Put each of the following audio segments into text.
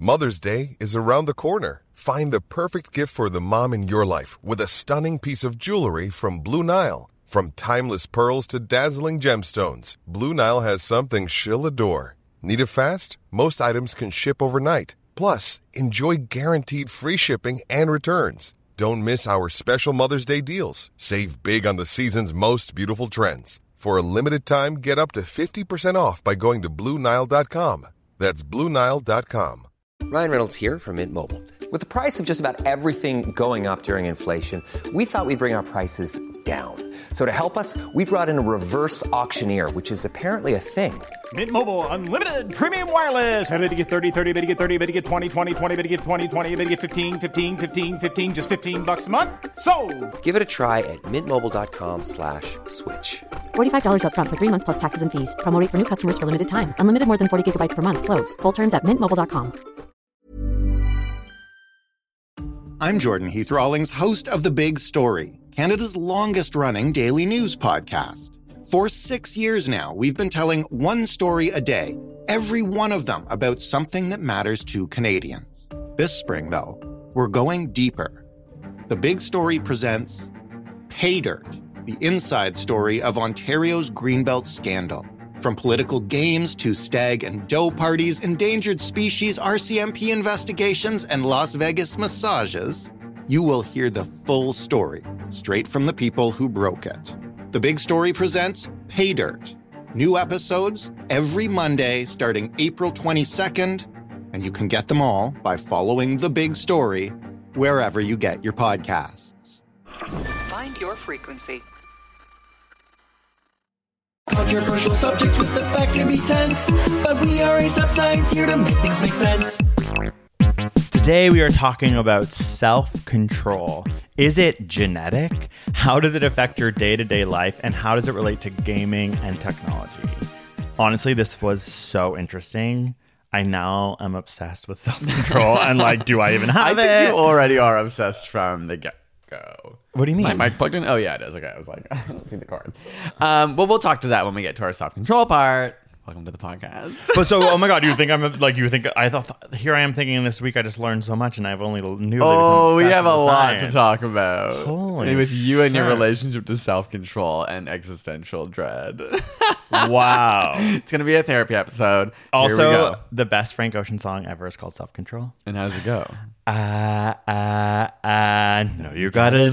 Mother's Day is around the corner. Find the perfect gift for the mom in your life with a stunning piece of jewelry from Blue Nile. From timeless pearls to dazzling gemstones, Blue Nile has something she'll adore. Need it fast? Most items can ship overnight. Plus, enjoy guaranteed free shipping and returns. Don't miss our special Mother's Day deals. Save big on the season's most beautiful trends. For a limited time, get up to 50% off by going to BlueNile.com. That's BlueNile.com. Ryan Reynolds here from Mint Mobile. With the price of just about everything going up during inflation, we thought we'd bring our prices down. So to help us, we brought in a reverse auctioneer, which is apparently a thing. Mint Mobile Unlimited Premium Wireless. How to get 30, 30, bit to get 30, bit to get 20, 20, 20, bit to get 20, 20, bit to get 15, 15, 15, 15, just $15 a month? Sold! Give it a try at mintmobile.com/switch. $45 up front for 3 months plus taxes and fees. Promo rate for new customers for limited time. Unlimited more than 40 gigabytes per month. Slows full terms at mintmobile.com. I'm Jordan Heath Rawlings, host of The Big Story, Canada's longest-running daily news podcast. For 6 years now, we've been telling one story a day, every one of them about something that matters to Canadians. This spring, though, we're going deeper. The Big Story presents Pay Dirt, the inside story of Ontario's Greenbelt scandal. From political games to stag and doe parties, endangered species, RCMP investigations, and Las Vegas massages, you will hear the full story, straight from the people who broke it. The Big Story presents Pay Dirt. New episodes every Monday starting April 22nd, and you can get them all by following The Big Story wherever you get your podcasts. Find your frequency. Controversial subjects with the facts can be tense, but we are a sub-science here to make things make sense. Today we are talking about self-control. Is it genetic? How does it affect your day-to-day life? And how does it relate to gaming and technology? Honestly, this was so interesting. I now am obsessed with self-control and like, do I even have it? I think you already are obsessed from the get-go. What do you mean? Is my mic plugged in? Oh, yeah, it is. Okay, I was like, I don't see the cord. Well, we'll talk to that when we get to our self-control part. Welcome to the podcast. But so, oh my God, you think I'm like, you think, I thought, here I am thinking this week I just learned so much and I've only newly Oh, we become have a obsessed with lot to science. talk about. Holy and with you and your shit. relationship to self-control and existential dread. Wow. It's going to be a therapy episode. Here we Also, go. the best Frank Ocean song ever is called Self-Control. And how does it go? No, you gotta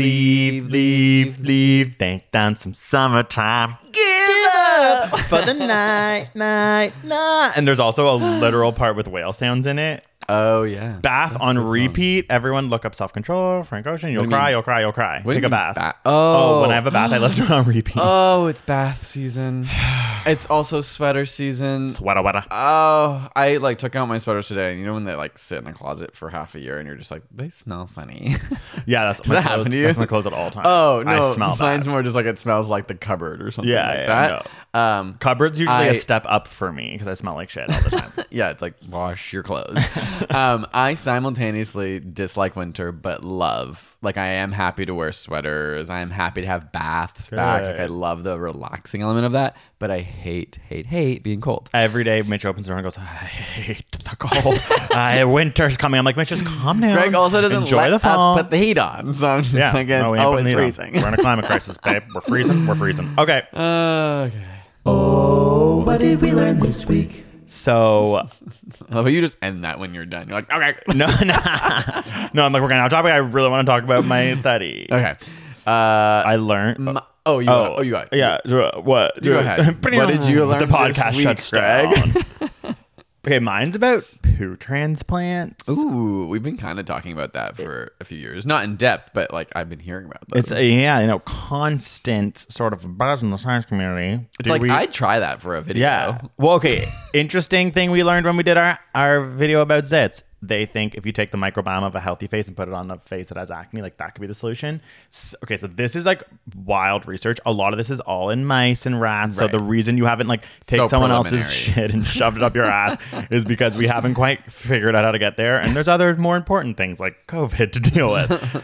leave. Think down some summertime. Give up for the night. And there's also a literal part with whale sounds in it. Oh, yeah. Bath That's on a good song. repeat. Everyone look up Self-Control, Frank Ocean. You'll What do you cry, mean? you'll cry, you'll cry. What do Take you a mean bath. Oh, when I have a bath, I listen to it on repeat. Oh, it's bath season. It's also sweater season. Sweater, wetter. Oh, I like took out my sweaters today, and you know when they like sit in a closet for half a year, and you're just like, they smell funny. Yeah, that's Does my that clothes. happen to you? That's my clothes at all times. Oh no, I smell mine's bad. more just like it smells like the cupboard or something Yeah, like yeah, that. Cupboard's usually I- a step up for me because I smell like shit all the time. Yeah, it's like wash your clothes. I simultaneously dislike winter, but love. Like I am happy to wear sweaters. I am happy to have baths back. Like I love the relaxing element of that. But I hate being cold. Every day, Mitch opens the door and goes, I hate the cold. Winter's coming. I'm like, Mitch, just calm down. Greg also doesn't Enjoy let the fall. us put the heat on. So I'm just like, No, we ain't putting it's the heat on. freezing. We're in a climate crisis, babe. We're freezing. Okay. Okay. Oh, what did we learn this week? So, Oh, but you just end that when you're done. You're like, okay. no, I'm like, we're going to have a topic. I really want to talk about my study. Okay. I learned. You got. Yeah. What? You go ahead. What did you learn The podcast this week, shuts Greg? down. Okay, mine's about poo transplants. Ooh, we've been kind of talking about that for a few years. Not in depth, but like I've been hearing about those. It's constant sort of buzz in the science community. It's like I'd try that for a video. Yeah. Well, okay. Interesting thing we learned when we did our video about zits. They think if you take the microbiome of a healthy face and put it on a face that has acne, like that could be the solution. Okay, so this is like wild research. A lot of this is all in mice and rats. Right. So the reason you haven't like take So someone else's preliminary. shit and shoved it up your ass is because we haven't quite figured out how to get there. And there's other more important things like COVID to deal with.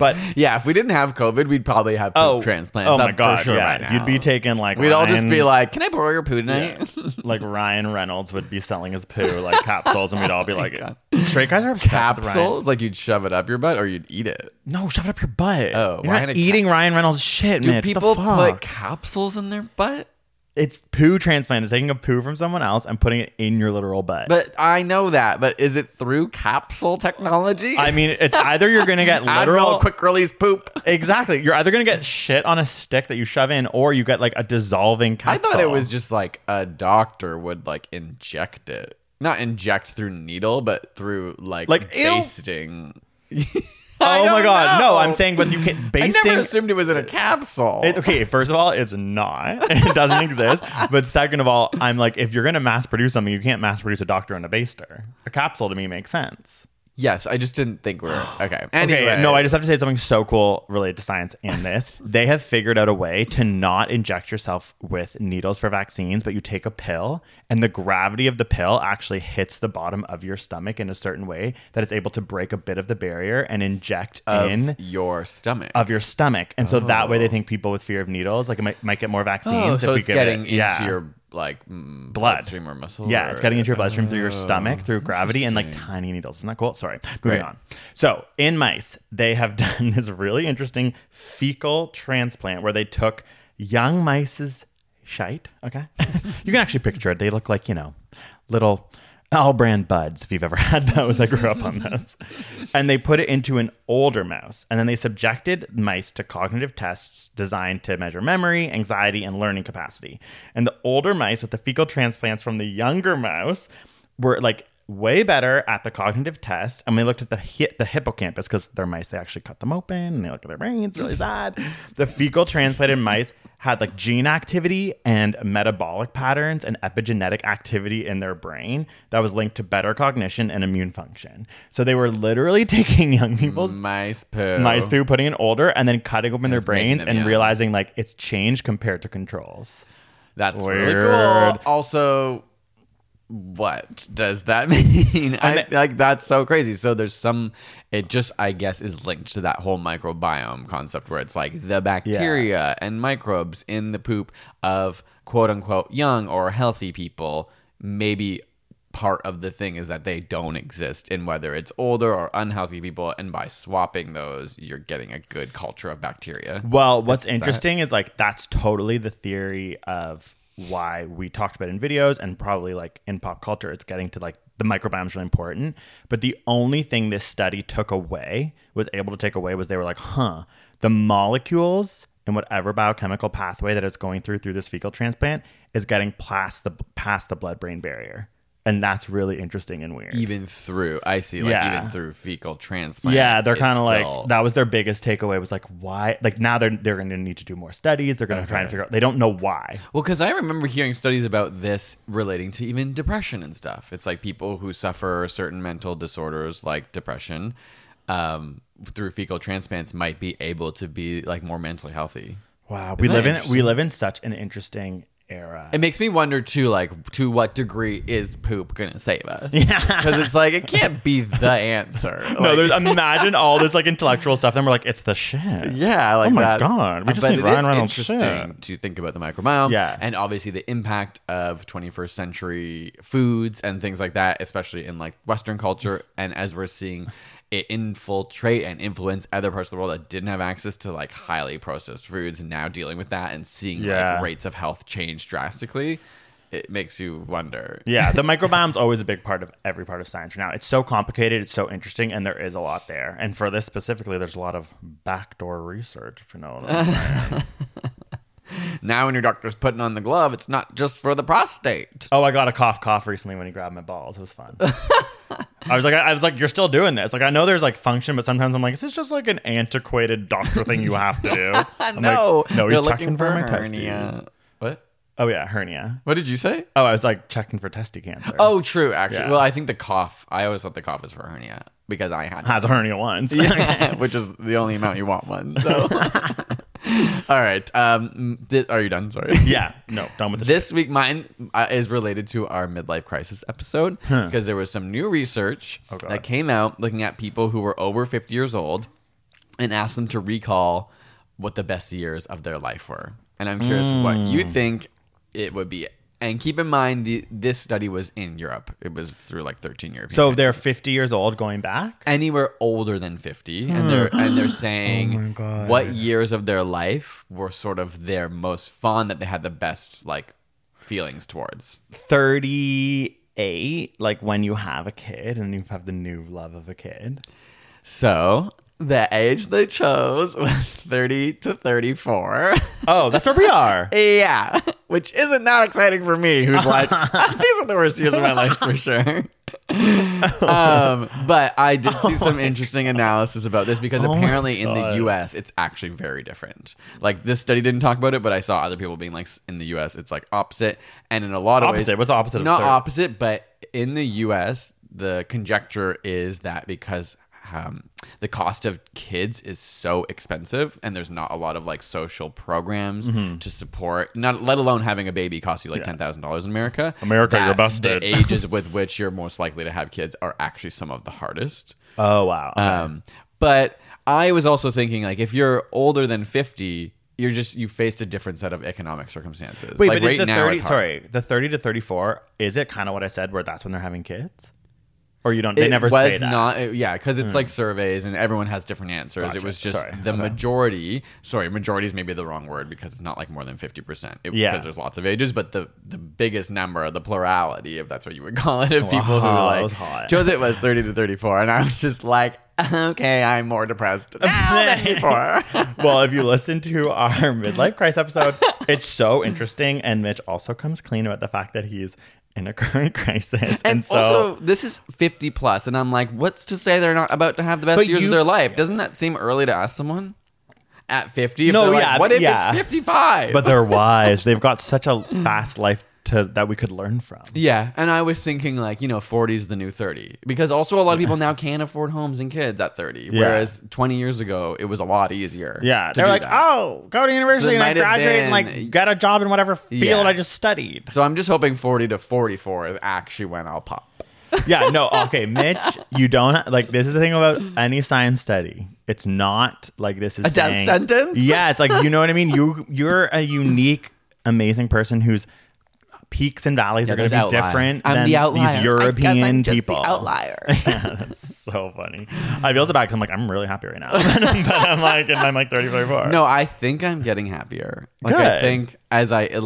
But yeah, if we didn't have COVID, we'd probably have poop transplants. Oh my up god, for sure yeah. right now. You'd be taking like We'd all just be like, "Can I borrow your poo tonight?" like Ryan Reynolds would be selling his poo like capsules, and we'd all be like, "Straight guys are obsessed with Ryan." Capsules? Like you'd shove it up your butt, or you'd eat it? No, shove it up your butt. Oh, you're not eating Ryan Reynolds shit, Do man. people What the fuck? put capsules in their butt? It's poo transplant. It's taking a poo from someone else and putting it in your literal butt. But I know that. But is it through capsule technology? I mean, it's either you're gonna get literal Advil quick release poop. Exactly. You're either gonna get shit on a stick that you shove in, or you get like a dissolving capsule. I thought it was just like a doctor would like inject it, not inject through needle, but through like basting. Oh my god, no! I'm saying, but you can basting. I never assumed it was in a capsule. Okay, first of all, it's not. It doesn't exist. But second of all, I'm like, if you're gonna mass produce something, you can't mass produce a doctor and a baster. A capsule to me makes sense. Yes, I just didn't think we were okay. Anyway. Okay, no, I just have to say something so cool related to science in this. They have figured out a way to not inject yourself with needles for vaccines, but you take a pill, and the gravity of the pill actually hits the bottom of your stomach in a certain way that it's able to break a bit of the barrier and inject in your stomach. Of your stomach. And so that way they think people with fear of needles like might get more vaccines. So if it's we getting it. into your bloodstream or muscle. Yeah, it's getting into your bloodstream through your stomach, through gravity, and like tiny needles. Isn't that cool? Sorry. Moving on. So in mice, they have done this really interesting fecal transplant where they took young mice's shite. Okay. You can actually picture it. They look like, little All-brand buds, if you've ever had those. I grew up on those. And they put it into an older mouse. And then they subjected mice to cognitive tests designed to measure memory, anxiety, and learning capacity. And the older mice with the fecal transplants from the younger mouse were like way better at the cognitive tests. And we looked at the hippocampus, because they're mice, they actually cut them open and they look at their brains. Really sad. The fecal transplanted mice had like gene activity and metabolic patterns and epigenetic activity in their brain that was linked to better cognition and immune function. So they were literally taking young people's mice poo, putting in older, and then cutting open their brains and realizing like it's changed compared to controls. That's weird. Really cool. Also, what does that mean? That's so crazy. So there's it just, I guess, is linked to that whole microbiome concept where it's like the bacteria and microbes in the poop of quote unquote young or healthy people. Maybe part of the thing is that they don't exist in whether it's older or unhealthy people. And by swapping those, you're getting a good culture of bacteria. Well, what's interesting is like, that's totally the theory of why we talked about it in videos, and probably like in pop culture, it's getting to like the microbiome is really important. But the only thing this study was able to take away was they were like, the molecules in whatever biochemical pathway that it's going through this fecal transplant is getting past the blood-brain barrier. And that's really interesting and weird. Even through fecal transplant. Yeah, they're kind of like, that was their biggest takeaway, was like, why? Like now they're going to need to do more studies. They're going to try and figure out, they don't know why. Well, because I remember hearing studies about this relating to even depression and stuff. It's like people who suffer certain mental disorders like depression through fecal transplants might be able to be like more mentally healthy. Wow. We live in such an interesting era. It makes me wonder too, like, to what degree is poop gonna save us? Yeah, because it's like it can't be the answer. No, imagine all this like intellectual stuff, then we're like, it's the shit. Yeah, like, oh my god, we just need Ryan Reynolds interesting shit. To think about the microbiome, yeah, and obviously the impact of 21st century foods and things like that, especially in like Western culture, and as we're seeing it infiltrate and influence other parts of the world that didn't have access to like highly processed foods, and now dealing with that and seeing like rates of health change drastically, it makes you wonder. Yeah, the microbiome's always a big part of every part of science now. It's so complicated, it's so interesting, and there is a lot there. And for this specifically, there's a lot of backdoor research, if you know what I'm saying. Now when your doctor's putting on the glove, it's not just for the prostate. Oh, I got a cough recently when he grabbed my balls. It was fun. I was like, you're still doing this. Like, I know there's like function, but sometimes I'm like, is this just like an antiquated doctor thing you have to do? No, like, no, he's checking for my hernia. Testes. What? Oh yeah, hernia. What did you say? Oh, I was like checking for testy cancer. Oh, true. Actually, yeah. Well, I think the cough. I always thought the cough is for hernia because I has a hernia once. Yeah, which is the only amount you want one. So. All right. Are you done? Sorry. Yeah. No, done with this week. Mine is related to our midlife crisis episode because there was some new research that came out looking at people who were over 50 years old and asked them to recall what the best years of their life were. And I'm curious what you think it would be. And keep in mind, this study was in Europe. It was through like 13 European So they're countries. 50 years old going back? Anywhere older than 50. And they're saying Oh my God. what years of their life were sort of their most fun, that they had the best like feelings towards. 38, like when you have a kid and you have the new love of a kid. So the age they chose was 30 to 34. Oh, that's where we are. Yeah, which isn't that exciting for me, who's like, these are the worst years of my life for sure. But I did see some interesting analysis about this because apparently in the US, it's actually very different. Like this study didn't talk about it, but I saw other people being like, in the US, it's like opposite. And in a lot of ways, What's the opposite of not 30? opposite, but in the US, the conjecture is that because the cost of kids is so expensive and there's not a lot of like social programs to support, not let alone having a baby costs you like $10,000 in America. You're busted. The ages with which you're most likely to have kids are actually some of the hardest. Oh, wow. Okay. But I was also thinking like if you're older than 50, you faced a different set of economic circumstances. Wait, like but is the 30, it's hard. the 30 to 34, is it kind of what I said where that's when they're having kids? Or you don't, they never say that. Not, because it's like surveys and everyone has different answers. Gotcha. It was just majority is maybe the wrong word because it's not like more than 50%. Because there's lots of ages, but the biggest number, the plurality, if that's what you would call it, of people who like chose it was 30 to 34. And I was just like, okay, I'm more depressed now than before. Well, if you listen to our midlife crisis episode, it's so interesting. And Mitch also comes clean about the fact that he's in a current crisis. And so also, this is 50 plus, and I'm like, what's to say they're not about to have the best years of their life? Doesn't that seem early to ask someone at 50? If No, they're yeah, like, what if yeah. it's 55? But they're wise. They've got such a fast life that we could learn from. Yeah, and I was thinking like, 40 is the new 30. Because also a lot of people now can't afford homes and kids at 30. Whereas 20 years ago, it was a lot easier. Yeah, to they're do like, that. oh, go to university and I might have graduate and been- like get a job in whatever field Yeah. I just studied. So I'm just hoping 40 to 44 is actually when I'll pop. Yeah, no, okay, Mitch, you don't like this is the thing about any science study. It's not like this is A death sentence? Yeah, it's like, you know what I mean? You're a unique, amazing person whose peaks and valleys are going to be different I'm than the outlier. these European I guess I'm just people. the outlier. Yeah, that's so funny. I feel so bad because I'm like, I'm really happy right now. but I'm like 30, 34. No, I think I'm getting happier. Like Good. I think I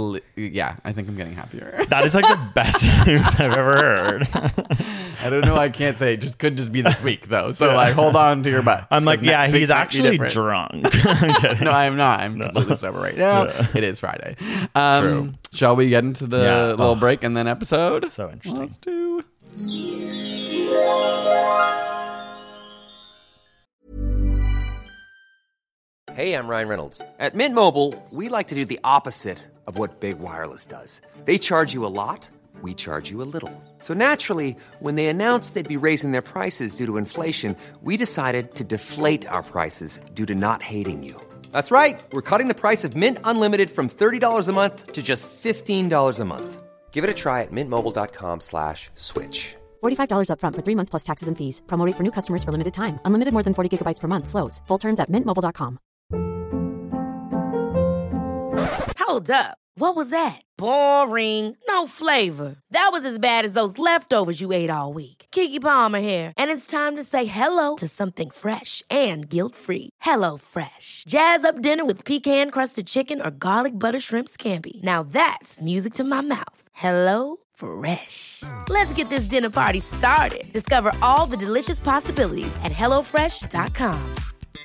think I'm getting happier. That is like the best news I've ever heard. I don't know. I can't say. It could just be this week though. So like, hold on to your butt. I'm like, yeah, he's actually drunk. I'm kidding. No, I'm not. I'm completely sober right now. Yeah. It is Friday. True. Shall we get into the Yeah. little break and then episode? So interesting. Let's do. Hey, I'm Ryan Reynolds. At Mint Mobile, we like to do the opposite of what Big Wireless does. They charge you a lot, we charge you a little. So naturally, when they announced they'd be raising their prices due to inflation, we decided to deflate our prices due to not hating you. That's right. We're cutting the price of Mint Unlimited from $30 a month to just $15 a month. Give it a try at mintmobile.com/switch. $45 up front for 3 months plus taxes and fees. Promo rate for new customers for limited time. Unlimited more than 40 gigabytes per month. Slows full terms at mintmobile.com. Hold up. What was that? Boring. No flavor. That was as bad as those leftovers you ate all week. Keke Palmer here, and it's time to say hello to something fresh and guilt-free. Hello Fresh. Jazz up dinner with pecan-crusted chicken or garlic butter shrimp scampi. Now that's music to my mouth. Hello Fresh. Let's get this dinner party started. Discover all the delicious possibilities at hellofresh.com.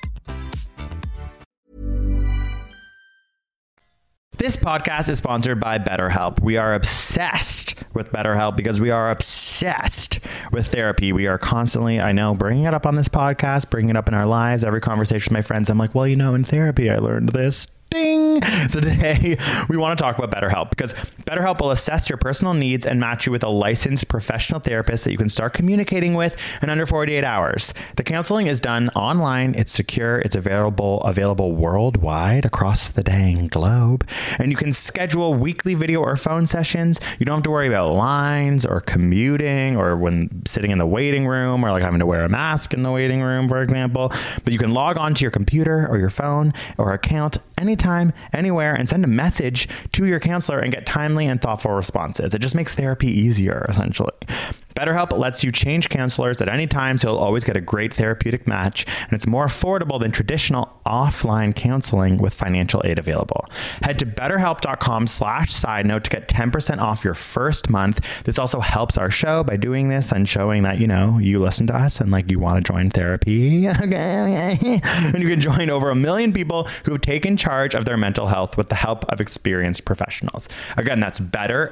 This podcast is sponsored by BetterHelp. We are obsessed with BetterHelp because we are obsessed with therapy. We are constantly, I know, bringing it up on this podcast, bringing it up in our lives. Every conversation with my friends, I'm like, well, in therapy, I learned this. Ding! Ding. So today we want to talk about BetterHelp, because BetterHelp will assess your personal needs and match you with a licensed professional therapist that you can start communicating with in under 48 hours. The counseling is done online. It's secure. It's available worldwide across the dang globe. And you can schedule weekly video or phone sessions. You don't have to worry about lines or commuting or when sitting in the waiting room or like having to wear a mask in the waiting room, for example. But you can log on to your computer or your phone or account anytime, anywhere, and send a message to your counselor and get timely and thoughtful responses. It just makes therapy easier, essentially. BetterHelp lets you change counselors at any time, so you'll always get a great therapeutic match, and it's more affordable than traditional offline counseling with financial aid available. Head to betterhelp.com/sidenote to get 10% off your first month. This also helps our show by doing this and showing that, you know, you listen to us and like you want to join therapy. And you can join over 1 million people who have taken charge of their mental health with the help of experienced professionals. Again, that's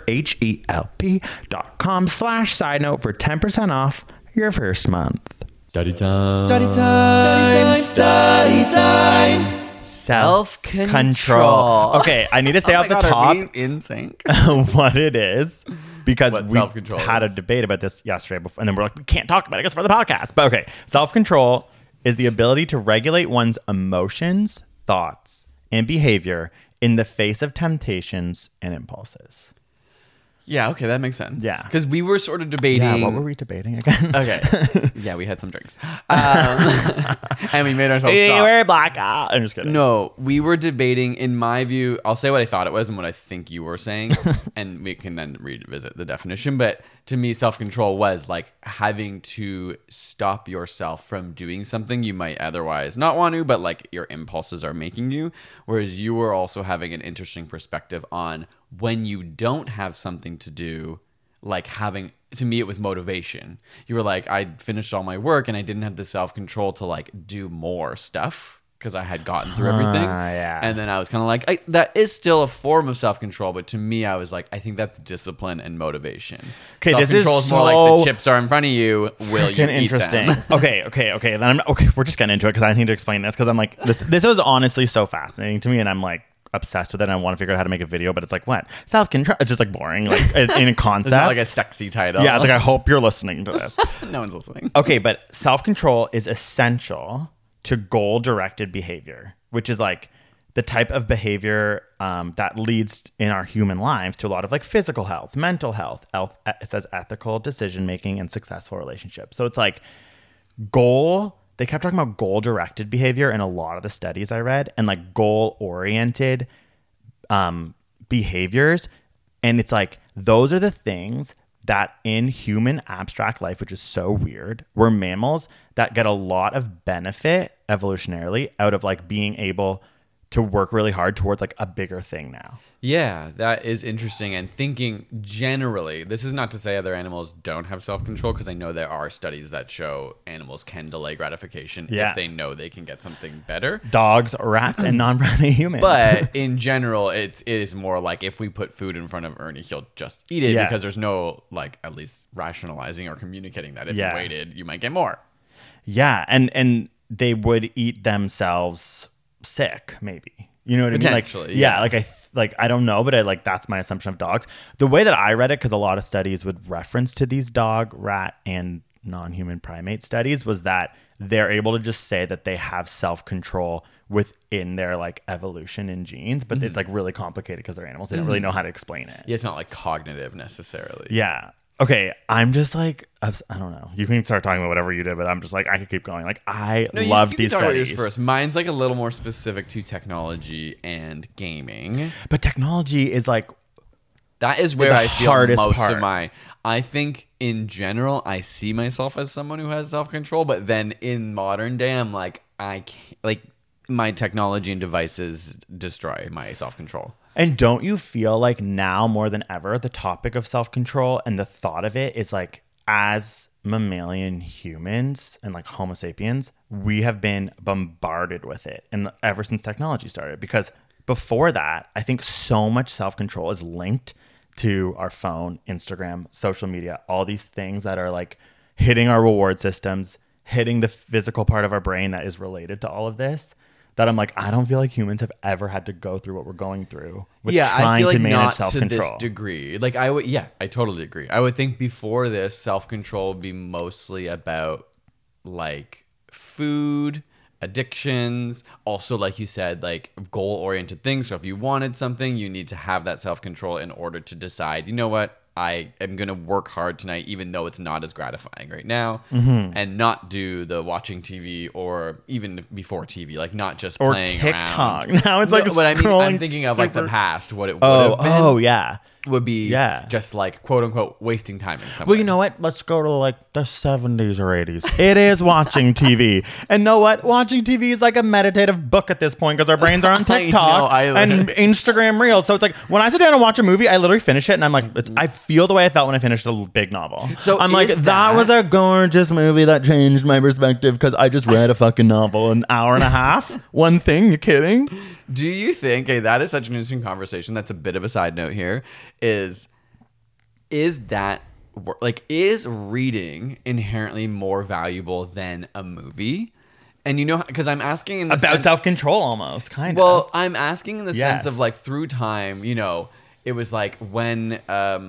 betterhelp.com/sidenote for 10% off your first month. Study time. Study time. Study time. Self-control. Okay, I need to say off the top are we in sync? what it is, because What we self-control had a is. debate about this yesterday before, and then we're like, we can't talk about it because for the podcast. But okay, self-control is the ability to regulate one's emotions, thoughts, and behavior in the face of temptations and impulses. Yeah, okay, that makes sense. Yeah. Because we were sort of debating. Yeah, what were we debating again? Okay. Yeah, we had some drinks. And we made ourselves stop. We're blackout. I'm just kidding. No, we were debating, in my view, I'll say what I thought it was and what I think you were saying, and we can then revisit the definition. But to me, self-control was like having to stop yourself from doing something you might otherwise not want to, but like your impulses are making you. Whereas you were also having an interesting perspective on when you don't have something to do, like having, to me, it was motivation. You were like, I finished all my work and I didn't have the self-control to like do more stuff because I had gotten through everything. Yeah. And then I was kind of like, that is still a form of self-control. But to me, I was like, I think that's discipline and motivation. Okay, this is self-control is more like the chips are in front of you. Will you eat interesting. them? Okay. Then we're just getting into it because I need to explain this because I'm like, this was honestly so fascinating to me, and I'm like obsessed with it. And I want to figure out how to make a video, but it's like, what? Self-control. It's just like boring, like in a concept. It's not like a sexy title. Yeah, it's like, I hope you're listening to this. No one's listening. Okay, but self-control is essential to goal-directed behavior, which is like the type of behavior that leads in our human lives to a lot of like physical health, mental health. It says ethical decision-making and successful relationships. So it's like they kept talking about goal-directed behavior in a lot of the studies I read, and like goal-oriented behaviors. And it's like, those are the things that in human abstract life, which is so weird, we're mammals that get a lot of benefit evolutionarily out of like being able to work really hard towards like a bigger thing now. Yeah, that is interesting. And thinking generally, this is not to say other animals don't have self-control, because I know there are studies that show animals can delay gratification if they know they can get something better. Dogs, rats, and non-primate humans. But in general, it is more like if we put food in front of Ernie, he'll just eat it because there's no like at least rationalizing or communicating that if you waited, you might get more. Yeah, and they would eat themselves sick, maybe. You know what I mean? Potentially, like I don't know, but that's my assumption of dogs. The way that I read it, because a lot of studies would reference to these dog, rat, and non-human primate studies, was that they're able to just say that they have self-control within their like evolution and genes, but it's like really complicated because they're animals. They don't really know how to explain it. Yeah, it's not like cognitive necessarily. Yeah. Okay, I'm just like, I don't know. You can start talking about whatever you did, but I'm just like, I could keep going. Like, love these talk about studies. yours first. Mine's like a little more specific to technology and gaming. But technology is like, that is where the I feel hardest most part. of my. I think in general, I see myself as someone who has self-control, but then in modern day, I'm like, I can't, like, my technology and devices destroy my self-control. And don't you feel like now more than ever, the topic of self-control and the thought of it is like, as mammalian humans and like Homo sapiens, we have been bombarded with it, and ever since technology started. Because before that, I think so much self-control is linked to our phone, Instagram, social media, all these things that are like hitting our reward systems, hitting the physical part of our brain that is related to all of this. that I'm like, I don't feel like humans have ever had to go through what we're going through with I trying feel like to manage not self-control. to this degree. Like I totally agree. I would think before this, self-control would be mostly about like food, addictions, also like you said, like goal-oriented things. So if you wanted something, you need to have that self-control in order to decide, you know what, I am going to work hard tonight, even though it's not as gratifying right now, and not do the watching TV or even before TV, like not just or playing TikTok. around. Now it's like But I mean, scrolling I'm thinking of like the past, what it would Oh, have been. oh yeah. Would be Yeah. just like quote unquote wasting time in some Well, way. you know what? Let's go to like the 70s or 80s. It is watching TV. And know what? Watching TV is like a meditative book at this point because our brains are on TikTok and Instagram Reels. So it's like when I sit down and watch a movie, I literally finish it and I'm like, I feel the way I felt when I finished a big novel. So I'm like, is that was a gorgeous movie that changed my perspective because I just read a fucking novel an hour and a half. One thing, you kidding? Do you think, that is such an interesting conversation, that's a bit of a side note here, is that, like, is reading inherently more valuable than a movie? And you know, because I'm asking in the About sense, self-control almost, kind of. well, I'm asking in the Yes. sense of like through time, you know, it was like when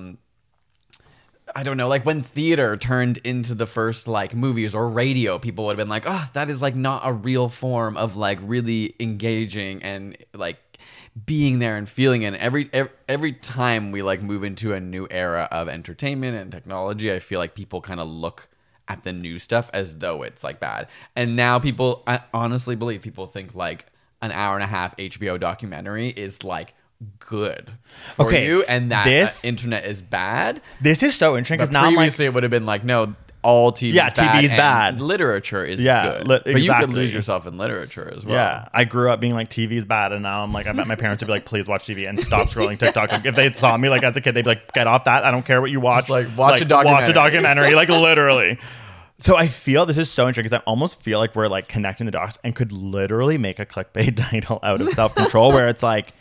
I don't know, like when theater turned into the first like movies or radio, people would have been like, oh, that is like not a real form of like really engaging and like being there and feeling it. Every time we like move into a new era of entertainment and technology, I feel like people kind of look at the new stuff as though it's like bad. And now people, I honestly believe people think like an hour and a half HBO documentary is like good for you, and that internet is bad. This is so interesting because But now I'm like, previously it would have been like, no, all TV is bad. TV's and bad. Literature is good. But you could lose yourself in literature as well. Yeah, I grew up being like TV's bad, and now I'm like, I bet my parents would be like, please watch TV and stop scrolling TikTok. Like, if they saw me like as a kid, they'd be like, get off that. I don't care what you watch. Just, like, watch a documentary. Watch a documentary, like literally. So I feel this is so interesting because I almost feel like we're like connecting the dots and could literally make a clickbait title out of self-control where it's like,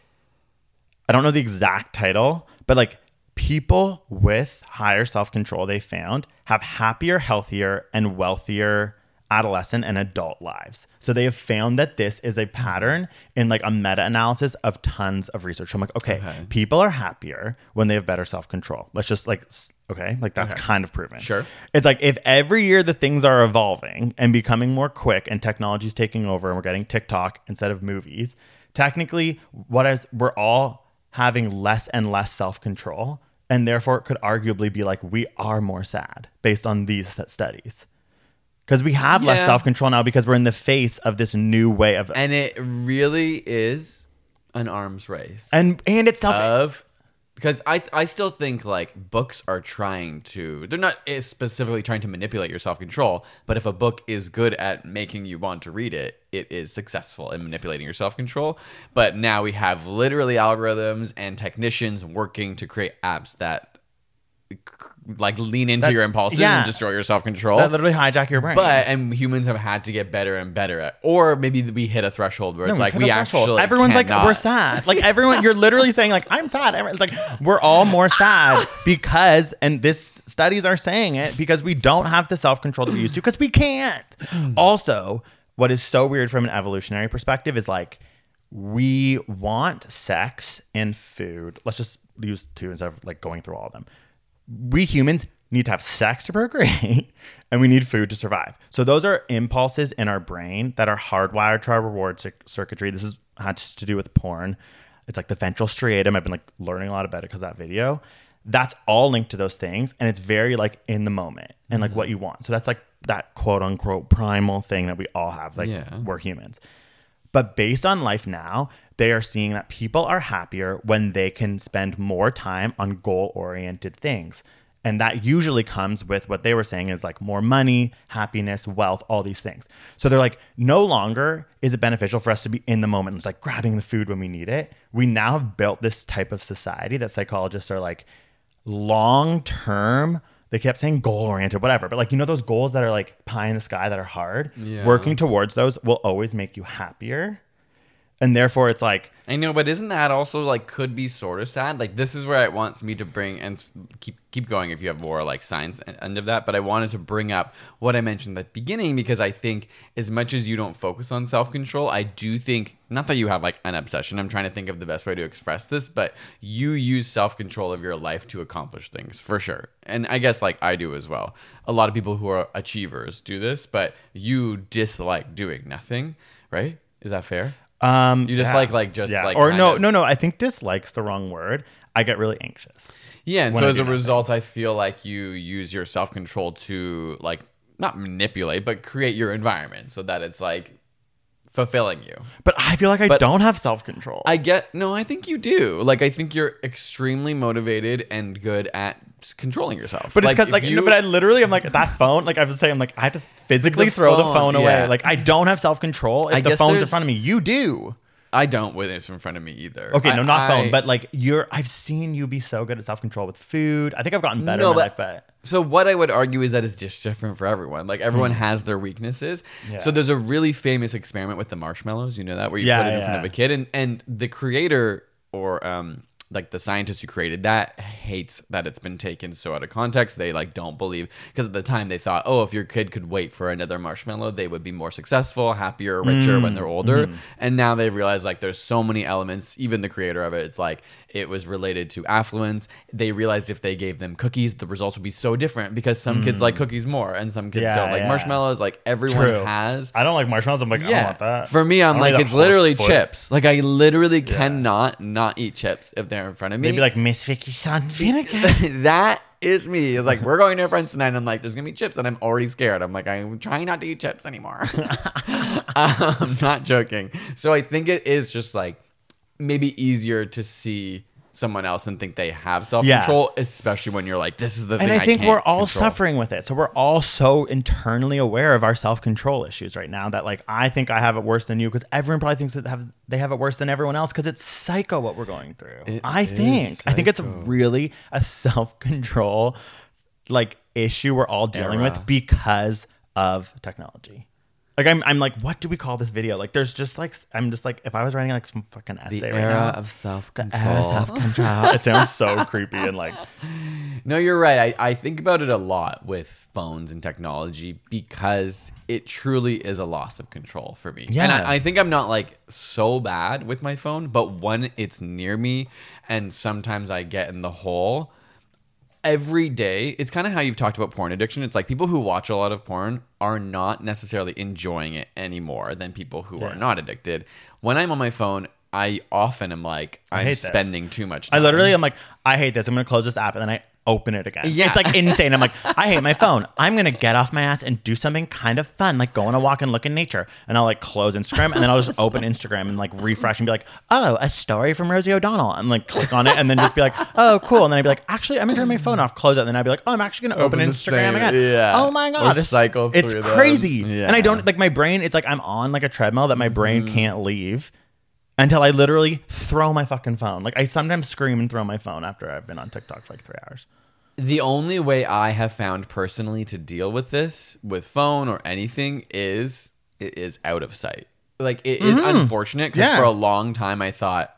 I don't know the exact title, but like people with higher self-control they found have happier, healthier, and wealthier adolescent and adult lives. So they have found that this is a pattern in like a meta-analysis of tons of research. So I'm like, okay, people are happier when they have better self-control. Let's just like, okay, like that's kind of proven. Sure. It's like if every year the things are evolving and becoming more quick and technology's taking over and we're getting TikTok instead of movies, technically we're all having less and less self-control, and therefore it could arguably be like we are more sad based on these studies because we have less self-control now because we're in the face of this new way of, and it really is an arms race, and it's because I still think like books are they're not specifically trying to manipulate your self-control, but if a book is good at making you want to read it, it is successful in manipulating your self-control. But now we have literally algorithms and technicians working to create apps that like lean into your impulses and destroy your self-control. That literally hijack your brain. And humans have had to get better and better at, or maybe we hit a threshold where it's like we actually everyone's like cannot. we're sad. Like everyone, you're literally saying like I'm sad. It's like we're all more sad because, and this studies are saying it because we don't have the self-control that we used to because we can't. Also, what is so weird from an evolutionary perspective is like we want sex and food. Let's just use two instead of like going through all of them. We humans need to have sex to procreate and we need food to survive. So those are impulses in our brain that are hardwired to our reward circuitry. This has to do with porn. It's like the ventral striatum. I've been like learning a lot about it because of that video. That's all linked to those things. And it's very like in the moment and like what you want. So that's like that quote unquote primal thing that we all have. Like we're humans. But based on life now, they are seeing that people are happier when they can spend more time on goal-oriented things. And that usually comes with what they were saying is like more money, happiness, wealth, all these things. So they're like, no longer is it beneficial for us to be in the moment. It's like grabbing the food when we need it. We now have built this type of society that psychologists are like long-term. They kept saying goal-oriented, whatever. But like, you know, those goals that are like pie in the sky that are hard, working towards those will always make you happier. And therefore it's like, I know, but isn't that also like could be sort of sad? Like this is where it wants me to bring and keep going if you have more like science end of that. But I wanted to bring up what I mentioned at the beginning because I think as much as you don't focus on self-control, I do think, not that you have like an obsession, I'm trying to think of the best way to express this, but you use self-control of your life to accomplish things for sure. And I guess like I do as well. A lot of people who are achievers do this, but you dislike doing nothing, right? Is that fair? You just like or no, I think dislike's the wrong word. I get really anxious. Yeah, and so as a result, I feel like you use your self-control to like not manipulate, but create your environment so that it's like fulfilling you. But I feel like I don't have self-control. I think you do. Like I think you're extremely motivated and good at controlling yourself. But it's because but I literally am like that phone. Like I was saying, I'm like I have to physically throw the phone away. Yeah. Like I don't have self-control if the phone's in front of me. You do. I don't when it's in front of me either. Okay, no, not phone, but like I've seen you be so good at self-control with food. I think I've gotten better in my life, but so what I would argue is that it's just different for everyone. Like everyone has their weaknesses. Yeah. So there's a really famous experiment with the marshmallows. You know that where you put it in front of a kid, and the creator or like the scientist who created that hates that it's been taken so out of context. They like don't believe, because at the time they thought, oh, if your kid could wait for another marshmallow, they would be more successful, happier, richer when they're older. And now they've realized like there's so many elements. Even the creator of it, it's like it was related to affluence. They realized if they gave them cookies, the results would be so different because some kids like cookies more and some kids don't like marshmallows. Like everyone has. I don't like marshmallows. I'm like, I don't want that. For me, I'm like, it's literally chips. Like I literally cannot not eat chips if they're in front of me. Maybe like Miss Vicky San vinegar. That is me. It's like, we're going to a friend's tonight and I'm like, there's gonna be chips, and I'm already scared. I'm like, I'm trying not to eat chips anymore. I'm not joking. So I think it is just like maybe easier to see someone else and think they have self-control, especially when you're like, this is the thing. And I think we're all control. suffering with it. So we're all so internally aware of our self-control issues right now that like I think I have it worse than you because everyone probably thinks that they have it worse than everyone else because it's psycho what we're going through. I think it's really a self-control like issue we're all dealing with because of technology. Like I'm like, what do we call this video? Like, there's just like, I'm just like, if I was writing like some fucking essay right now. The era of self-control. It sounds so creepy and like. No, you're right. I think about it a lot with phones and technology because it truly is a loss of control for me. Yeah. And I think I'm not like so bad with my phone, but when it's near me and sometimes I get in the hole. Every day, it's kind of how you've talked about porn addiction. It's like people who watch a lot of porn are not necessarily enjoying it anymore than people who are not addicted. When I'm on my phone, I often am like, I'm spending too much time. I literally am like, I hate this. I'm going to close this app and then I open it again. Yeah. It's like insane. I'm like, I hate my phone. I'm going to get off my ass and do something kind of fun, like go on a walk and look in nature. And I'll like close Instagram and then I'll just open Instagram and like refresh and be like, oh, a story from Rosie O'Donnell. And like click on it and then just be like, oh, cool. And then I'd be like, actually, I'm going to turn my phone off, close it. And then I'd be like, oh, I'm actually going to open Instagram again. Yeah. Oh my God. It's crazy. Yeah. And I don't like my brain. It's like I'm on like a treadmill that my brain can't leave. Until I literally throw my fucking phone. Like I sometimes scream and throw my phone after I've been on TikTok for like 3 hours. The only way I have found personally to deal with this with phone or anything is it is out of sight. Like it is unfortunate because for a long time I thought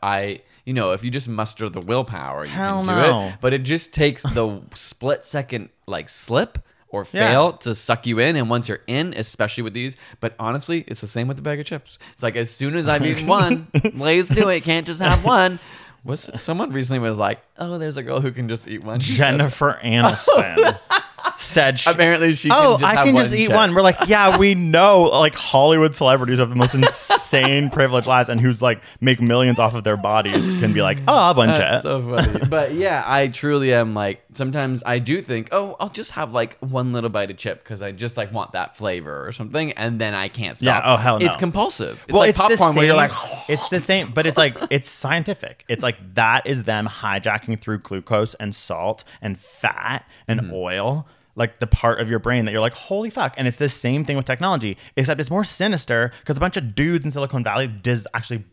if you just muster the willpower, you can do it. But it just takes the split second like slip or fail to suck you in. And once you're in, especially with these, but honestly, it's the same with the bag of chips. It's like, as soon as I've eaten one, let's do it. Can't just have one. Someone recently was like, oh, there's a girl who can just eat one. Jennifer Aniston said apparently she can just I can just eat one. We're like, yeah, we know like Hollywood celebrities have the most insane privileged lives and who's like make millions off of their bodies can be like, oh, I'll have one chip. So funny. But yeah, I truly am like, sometimes I do think, oh, I'll just have like one little bite of chip because I just like want that flavor or something, and then I can't stop. Yeah, oh hell no. It's compulsive. It's like popcorn where you're like, it's the same, but it's like, it's scientific. It's like that is them hijacking through glucose and salt and fat and oil, like the part of your brain that you're like, holy fuck. And it's the same thing with technology, except it's more sinister because a bunch of dudes in Silicon Valley, dudes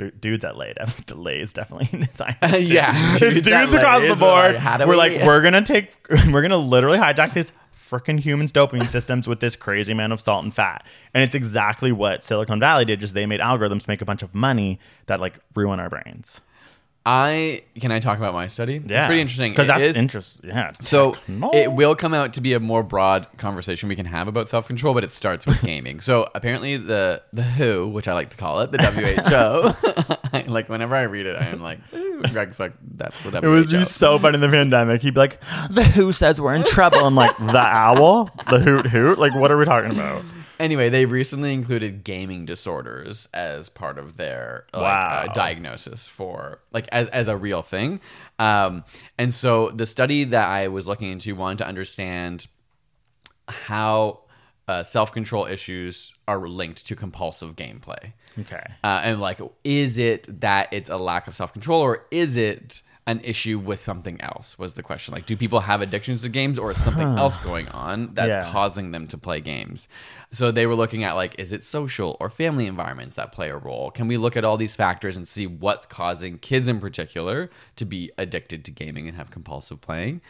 at Lay's definitely in science. Yeah. There's dudes across the board. We're like, we're going to literally hijack this freaking humans' dopamine systems with this crazy amount of salt and fat. And it's exactly what Silicon Valley did, just they made algorithms to make a bunch of money that like ruin our brains. Can I talk about my study? Yeah. It's pretty interesting. Because that's interesting. Yeah. So it will come out to be a more broad conversation we can have about self-control, but it starts with gaming. So apparently the WHO, which I like to call it, the WHO, like whenever I read it, I am like, ooh, Greg's like, that's the WHO. It would be so fun in the pandemic. He'd be like, the WHO says we're in trouble. I'm like, the owl? The hoot? Like, what are we talking about? Anyway, they recently included gaming disorders as part of their diagnosis for like as a real thing. And so the study that I was looking into wanted to understand how self-control issues are linked to compulsive gameplay. Okay. And like, is it that it's a lack of self-control, or is it an issue with something else, was the question. Like, do people have addictions to games, or is something else going on that's causing them to play games? So they were looking at like, is it social or family environments that play a role? Can we look at all these factors and see what's causing kids in particular to be addicted to gaming and have compulsive playing?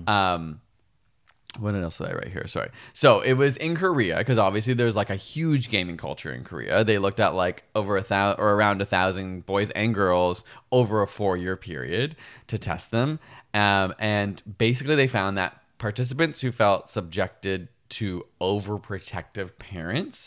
What else did I write here? Sorry. So it was in Korea, because obviously there's like a huge gaming culture in Korea. They looked at like over 1,000 or around 1,000 boys and girls over a 4-year period to test them. And basically they found that participants who felt subjected to overprotective parents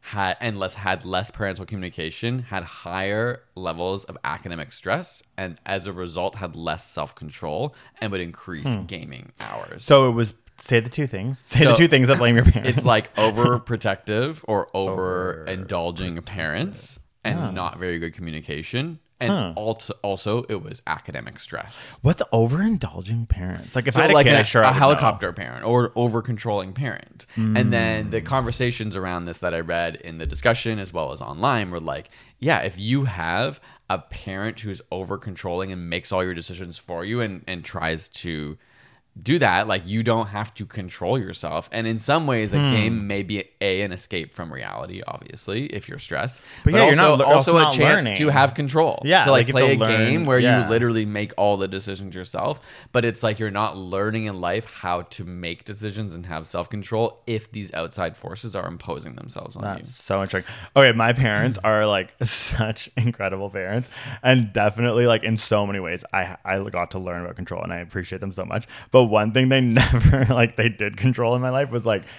had less parental communication, had higher levels of academic stress, and as a result had less self-control and would increase gaming hours. So it was say the two things that blame your parents. It's like overprotective or overindulging parents and not very good communication. And also, it was academic stress. What's overindulging parents? Like, if I had a kid, a helicopter parent or over-controlling parent. And then the conversations around this that I read in the discussion as well as online were like, yeah, if you have a parent who's over-controlling and makes all your decisions for you and tries to do that, like, you don't have to control yourself. And in some ways a game may be an escape from reality, obviously, if you're stressed, but yeah, also, you're also a not chance learning. to have control, to like play a game where you Yeah. literally make all the decisions yourself. But it's like you're not learning in life how to make decisions and have self-control if these outside forces are imposing themselves on you. That's so interesting. Okay, my parents are like such incredible parents, and definitely like in so many ways I got to learn about control, and I appreciate them so much. But one thing they never they did control in my life was like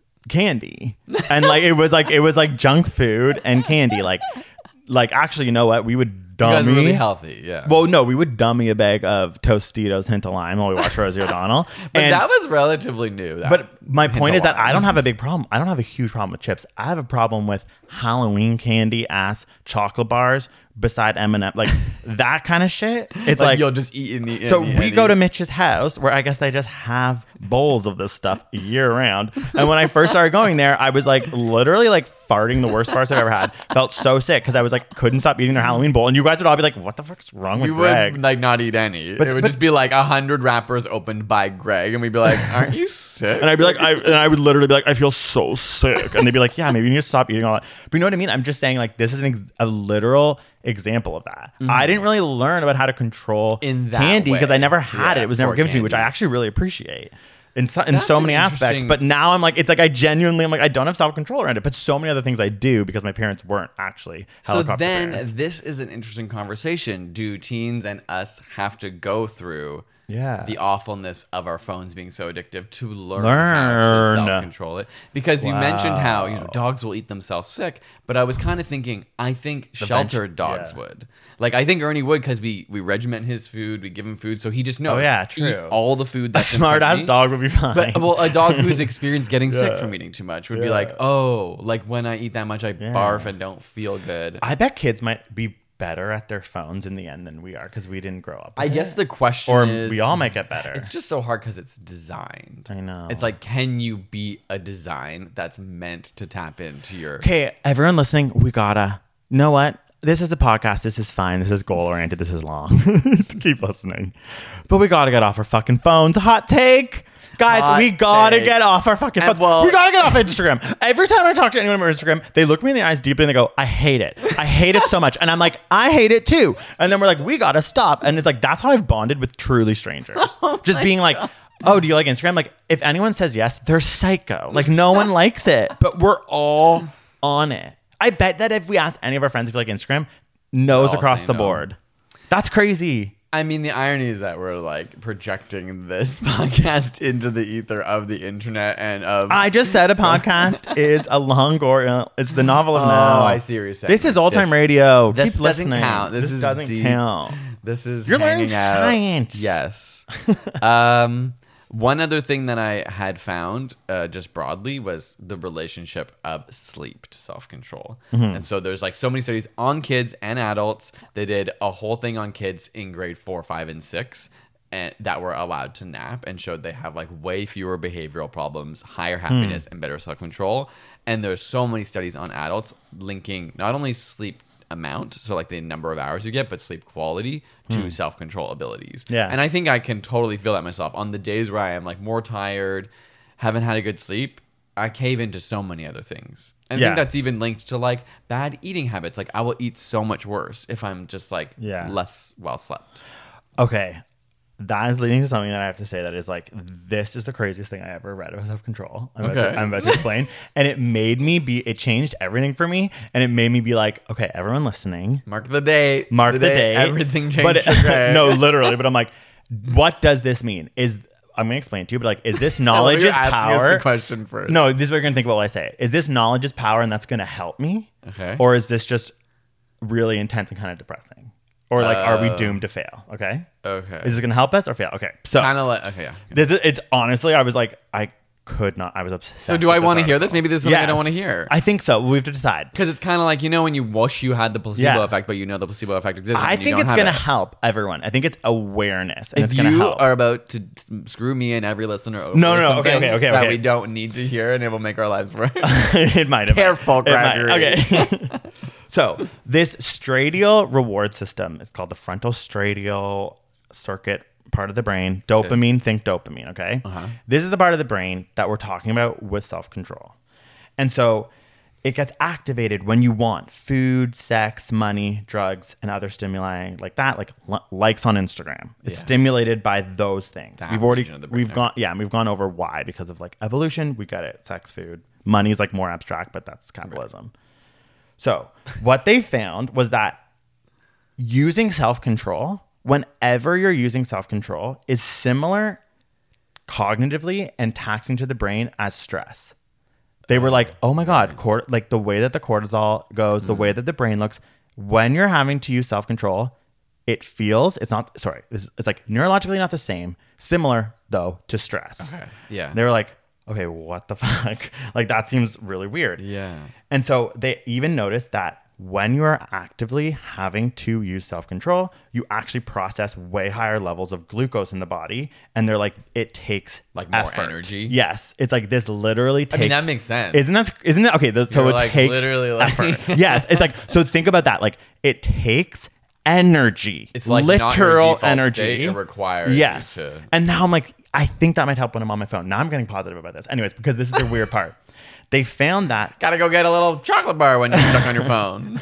candy. And like it was like junk food and candy. Like actually, you know what? We would dummy. You guys were really healthy, yeah. Well, no, we would dummy a bag of Tostitos Hint of Lime while we watched Rosie O'Donnell. But that was relatively new. But my point is that I don't have a big problem. I don't have a huge problem with chips. I have a problem with Halloween candy ass chocolate bars beside M&M, like that kind of shit. It's like you'll just eat and eat. So we go to Mitch's house where I guess they just have bowls of this stuff year round. And when I first started going there, I was like literally like farting the worst farts I've ever had. Felt so sick because I was like couldn't stop eating their Halloween bowl. And you guys would all be like, "What the fuck's wrong with Greg?" We would like not eat any. But it would just be like 100 wrappers opened by Greg, and we'd be like, "Aren't you sick?" And I'd be like, I would literally be like, "I feel so sick," and they'd be like, "Yeah, maybe you need to stop eating all that." But you know what I mean? I'm just saying like this is a literal example of that. I didn't really learn about how to control candy because I never had it. It was never given to me, which I actually really appreciate in so many aspects. But now I'm like, it's like I don't have self-control around it. But so many other things I do because my parents weren't actually helicopter parents. This is an interesting conversation. Do teens and us have to go through the awfulness of our phones being so addictive to learn how to self-control it? Because you mentioned how dogs will eat themselves sick, but I was kind of thinking, I think sheltered dogs would. Like, I think Ernie would, because we regiment his food, we give him food, so he just knows. Oh yeah, true. Eat all the food that's a smart-ass dog would be fine. But, well, a dog who's experienced getting sick from eating too much would be like, oh, like when I eat that much, I barf and don't feel good. I bet kids might be better at their phones in the end than we are because we didn't grow up with I guess the question is, we all might get better. It's just so hard because it's designed. I know. It's like, can you beat a design that's meant to tap into your... Okay, everyone listening, we gotta... You know what? This is a podcast. This is fine. This is goal-oriented. This is long. Keep listening. But we gotta get off our fucking phones. Hot take! Guys, we gotta get off our fucking phones. We gotta get off Instagram. Every time I talk to anyone on Instagram, they look me in the eyes deeply and they go, I hate it. I hate it so much. And I'm like, I hate it too. And then we're like, we gotta stop. And it's like, that's how I've bonded with truly strangers. Just being like, oh, do you like Instagram? Like, if anyone says yes, they're psycho. Like, no one likes it, but we're all on it. I bet that if we ask any of our friends if you like Instagram, no's across the board. That's crazy. I mean, the irony is that we're like projecting this podcast into the ether of the internet and of. I just said a podcast is a Longoria. It's the novel of now. Oh, I see what you're saying. This is old time radio. This Keep doesn't listening. count. This doesn't deep. count. This is You're learning hanging out. science. Yes. One other thing that I had found just broadly was the relationship of sleep to self-control. And so there's like so many studies on kids and adults. They did a whole thing on kids in grade 4, 5, and 6 and that were allowed to nap and showed they have like way fewer behavioral problems, higher happiness, and better self-control. And there's so many studies on adults linking not only sleep amount, so like the number of hours you get, but sleep quality to self-control abilities. Yeah. And I think I can totally feel that myself. On the days where I am like more tired, haven't had a good sleep, I cave into so many other things. And I think that's even linked to like bad eating habits. Like I will eat so much worse if I'm just like less well slept. Okay. That is leading to something that I have to say that is like, this is the craziest thing I ever read about self-control. I'm about to explain. And it made me it changed everything for me. And it made me be like, okay, everyone listening. Mark the day. Mark the day. Everything changed. But for Greg. no, literally. But I'm like, what does this mean? I'm going to explain it to you, but like, is this knowledge is power? Ask us the question first. No, this is what you're going to think about what I say. Is this knowledge is power and that's going to help me? Okay. Or is this just really intense and kind of depressing? Or like, are we doomed to fail? Okay. Okay. Is this going to help us or fail? Okay. So kind of like, okay. Yeah. It's honestly, I was like, I was obsessed. So do I want to hear this? Maybe this is something I don't want to hear. I think so. We have to decide. Because it's kind of like, when you wish you had the placebo effect, but the placebo effect exists. I think it's going to help everyone. I think it's awareness. And if it's going to help. You are about to screw me and every listener over okay. that we don't need to hear and it will make our lives brighter. It might. Careful, Gregory. Okay. So this stradial reward system is called the frontal stradial circuit part of the brain. Dopamine, think dopamine, okay? This is the part of the brain that we're talking about with self-control. And so it gets activated when you want food, sex, money, drugs, and other stimuli like that, like likes on Instagram. It's stimulated by those things. We've gone over why because of like evolution. We got it. Sex, food, money is like more abstract, but that's capitalism. Right. So what they found was that using self-control, whenever you're using self-control, is similar cognitively and taxing to the brain as stress. They were like, oh my God, like the way that the cortisol goes, the way that the brain looks, when you're having to use self-control, it's like neurologically not the same, similar though to stress. Okay. Yeah. They were like, okay, what the fuck? Like that seems really weird. Yeah. And so they even noticed that when you are actively having to use self-control, you actually process way higher levels of glucose in the body. And they're like, it takes like more effort. Energy. Yes. It's like this literally takes. I mean, that makes sense. Isn't that okay? So it takes literally like effort. Yes. It's like, so think about that. Like it takes energy. It's like literal not your energy. State, it requires you to. And now I'm like, I think that might help when I'm on my phone. Now I'm getting positive about this. Anyways, because this is the weird part. They found that... Gotta go get a little chocolate bar when you're stuck on your phone.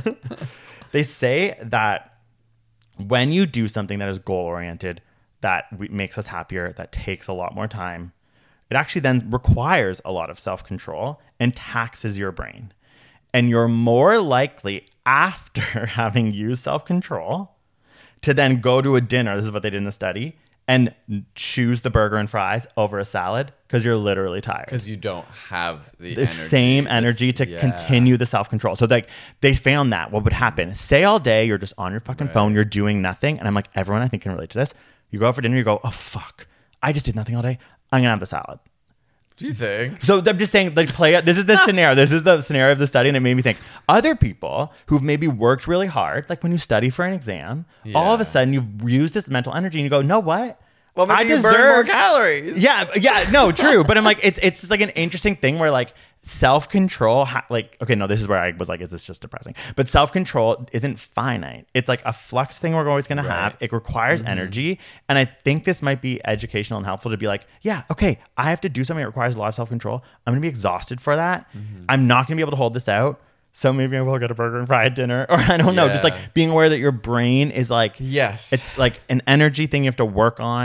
They say that when you do something that is goal-oriented, that makes us happier, that takes a lot more time, it actually then requires a lot of self-control and taxes your brain. And you're more likely, after having used self-control, to then go to a dinner, this is what they did in the study, and choose the burger and fries over a salad because you're literally tired. Because you don't have the energy, same energy to continue the self-control. So like they found that what would happen, say all day you're just on your fucking phone, you're doing nothing. And I'm like, everyone I think can relate to this. You go out for dinner, you go, oh fuck, I just did nothing all day. I'm gonna have the salad. Do you think? So I'm just saying, like, play it. This is the scenario. This is the scenario of the study, and it made me think. Other people who've maybe worked really hard, like when you study for an exam, all of a sudden you've used this mental energy, and you go, "No, what? Well, maybe you burn more calories." Yeah, no, true. But I'm like, it's just like an interesting thing where like self-control, this is where I was like, is this just depressing? But self-control isn't finite. It's like a flux thing we're always going to have. It requires energy. And I think this might be educational and helpful to be like, yeah, okay, I have to do something that requires a lot of self-control. I'm going to be exhausted for that. I'm not going to be able to hold this out. So maybe I will get a burger and fry at dinner, or I don't know. Just like being aware that your brain is like, yes, it's like an energy thing you have to work on.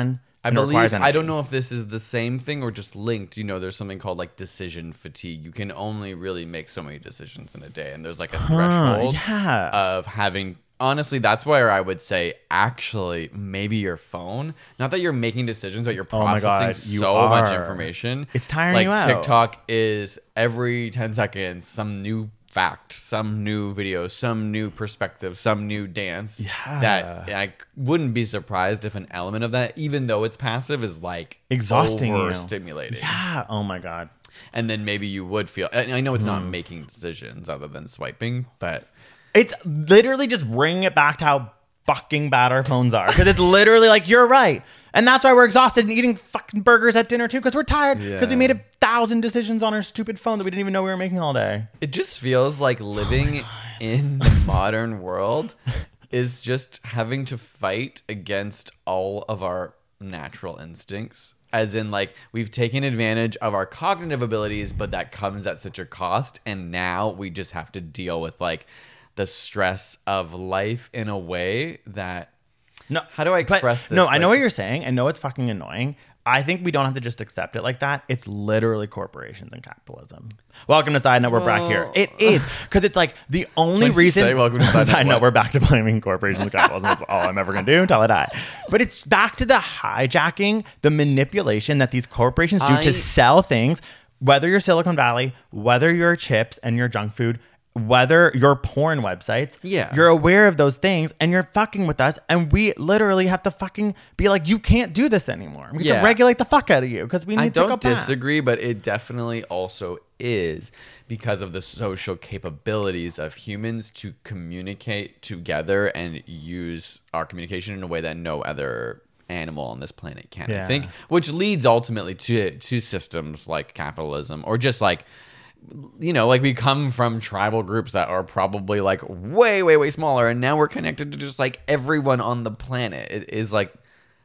I and it requires believe, energy. I don't know if this is the same thing or just linked. You know, there's something called like decision fatigue. You can only really make so many decisions in a day. And there's like a threshold of having, honestly, that's where I would say actually maybe your phone, not that you're making decisions, but you're processing so much information. It's tiring like you out. TikTok is every 10 seconds, some new fact, some new video, some new perspective, some new dance that I wouldn't be surprised if an element of that, even though it's passive, is like exhausting, overstimulating. Yeah. Oh my God. And then maybe you would feel, I know it's not making decisions other than swiping, but it's literally just bringing it back to how fucking bad our phones are. Because it's literally like, you're right. And that's why we're exhausted and eating fucking burgers at dinner too, because we're tired, because we made 1,000 decisions on our stupid phone that we didn't even know we were making all day. It just feels like living in the modern world is just having to fight against all of our natural instincts. As in, like, we've taken advantage of our cognitive abilities, but that comes at such a cost. And now we just have to deal with, like, the stress of life in a way that... No, how do I express this? No, I know what you're saying. I know it's fucking annoying. I think we don't have to just accept it like that. It's literally corporations and capitalism. Welcome to Side Note. We're back here. It is. Because it's like the only reason... Say welcome to Side Note. We're back to blaming corporations and capitalism. That's all I'm ever going to do until I die. But it's back to the hijacking, the manipulation that these corporations do to sell things, whether you're Silicon Valley, whether you're chips and your junk food, whether you're porn websites, you're aware of those things and you're fucking with us, and we literally have to fucking be like, you can't do this anymore. We have to regulate the fuck out of you because we need to go back. I don't disagree, but it definitely also is because of the social capabilities of humans to communicate together and use our communication in a way that no other animal on this planet can, I think, which leads ultimately to systems like capitalism, or just like, you know, like we come from tribal groups that are probably like way, way, way smaller. And now we're connected to just like everyone on the planet. It is like,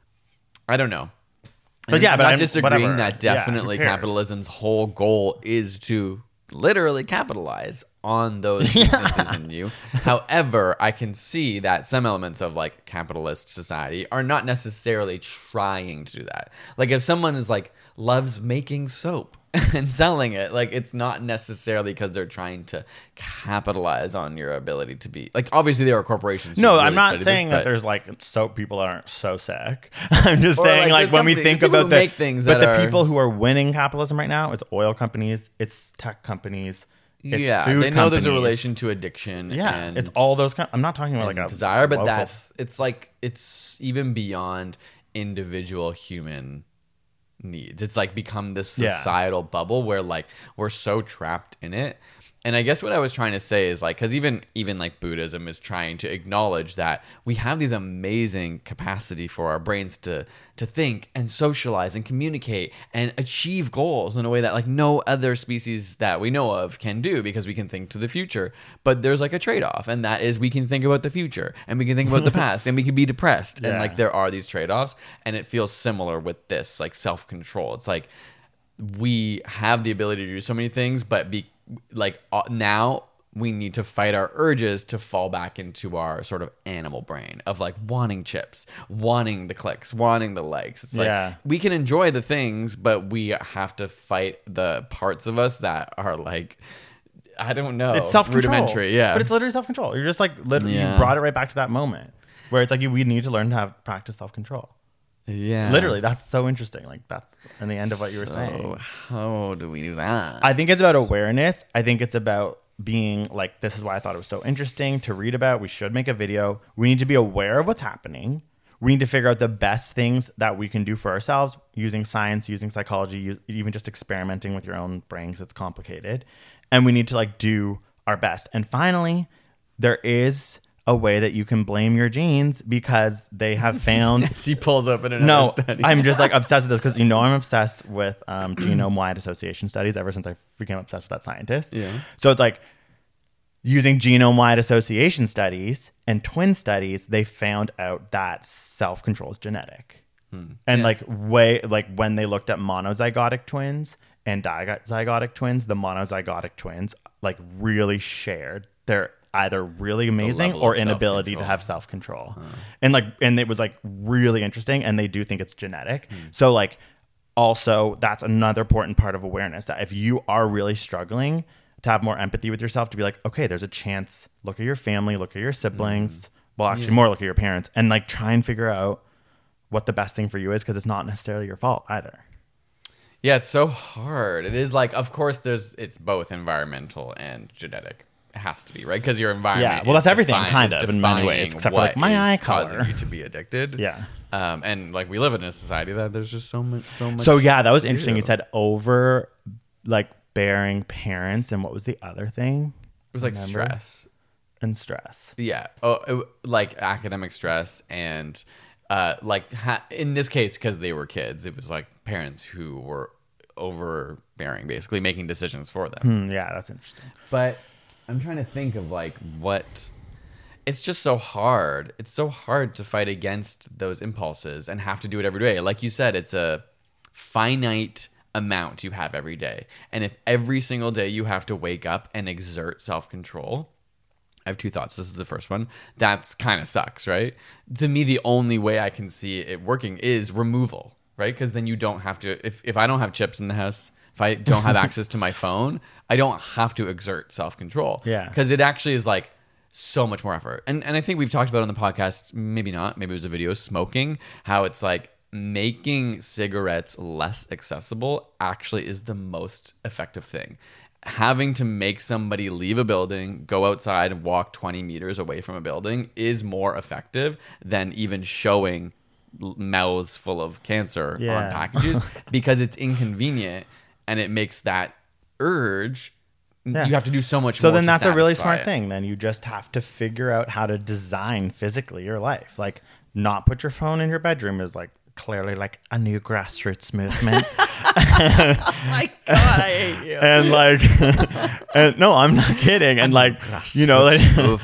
I don't know. But yeah, I'm but not I'm disagreeing that definitely capitalism's whole goal is to literally capitalize on those weaknesses in you. However, I can see that some elements of like capitalist society are not necessarily trying to do that. Like if someone is like loves making soap and selling it, like it's not necessarily because they're trying to capitalize on your ability to be like, obviously there are corporations. No, really I'm not saying that there's like soap people that aren't so sick. I'm just saying like when we think about the things, but the people who are winning capitalism right now, it's oil companies, it's tech companies. It's food they know companies. There's a relation to addiction. Yeah, and it's all those. I'm not talking about like a desire, but local... it's like it's even beyond individual human needs. It's like become this societal bubble where like we're so trapped in it. And I guess what I was trying to say is like, because even like Buddhism is trying to acknowledge that we have these amazing capacity for our brains to think and socialize and communicate and achieve goals in a way that like no other species that we know of can do, because we can think to the future. But there's like a trade-off, and that is we can think about the future and we can think about the past and we can be depressed. And like there are these trade-offs, and it feels similar with this like self-control. It's like we have the ability to do so many things, but now we need to fight our urges to fall back into our sort of animal brain of like wanting chips, wanting the clicks, wanting the likes. It's like we can enjoy the things, but we have to fight the parts of us that are like, I don't know, it's self-control. Rudimentary. Yeah, but it's literally self-control. You're just like literally you brought it right back to that moment where it's like we need to learn to practice self-control. Yeah, literally, that's so interesting. Like that's in the end of what you were saying. How do we do that? I think it's about awareness. I think it's about being like, this is why I thought it was so interesting to read about. We should make a video. We need to be aware of what's happening. We need to figure out the best things that we can do for ourselves using science, using psychology, even just experimenting with your own brain because it's complicated. And we need to like do our best. And finally, there is a way that you can blame your genes because they have found... He pulls up in another study. I'm just like obsessed with this because I'm obsessed with genome-wide association studies ever since I became obsessed with that scientist. Yeah. So it's like using genome-wide association studies and twin studies, they found out that self-control is genetic. And like when they looked at monozygotic twins and dizygotic twins, the monozygotic twins like really shared their either really amazing level or of inability to self-control. have self-control. And it was like really interesting, and they do think it's genetic. So like also that's another important part of awareness, that if you are really struggling, to have more empathy with yourself, to be like, okay, there's a chance, look at your family, look at your siblings, well actually more look at your parents, and like try and figure out what the best thing for you is, because it's not necessarily your fault either. Yeah, it's so hard. It is like, of course, it's both environmental and genetic. It has to be, right? Because your environment. Yeah, well, that's everything, kind of, in many ways, defining except for like what my eye is color. causing you to be addicted. Yeah. And like we live in a society that there's just so much. So yeah, that was to interesting. do. You said over like bearing parents, and what was the other thing? It was like Remember? stress. And stress. Yeah. Like academic stress and in this case, because they were kids, it was like parents who were overbearing, basically making decisions for them. Yeah, that's interesting. But I'm trying to think of like what. It's just so hard. It's so hard to fight against those impulses and have to do it every day. Like you said, it's a finite amount you have every day. And if every single day you have to wake up and exert self-control, I have two thoughts. This is the first one. That's kind of sucks, right? To me, the only way I can see it working is removal, right? Because then you don't have to, if I don't have chips in the house, if I don't have access to my phone, I don't have to exert self-control. Yeah. Because it actually is like so much more effort. And I think we've talked about on the podcast, maybe not, maybe it was a video, smoking, how it's like making cigarettes less accessible actually is the most effective thing. Having to make somebody leave a building, go outside and walk 20 meters away from a building is more effective than even showing mouths full of cancer on packages, because it's inconvenient and it makes that urge. Yeah. You have to do so much so more then to that's a really satisfy smart it. thing. Then you just have to figure out how to design physically your life. Like not put your phone in your bedroom is like clearly like a new grassroots movement. Oh my God, I hate you. And like, and no, I'm not kidding. And like, you know, like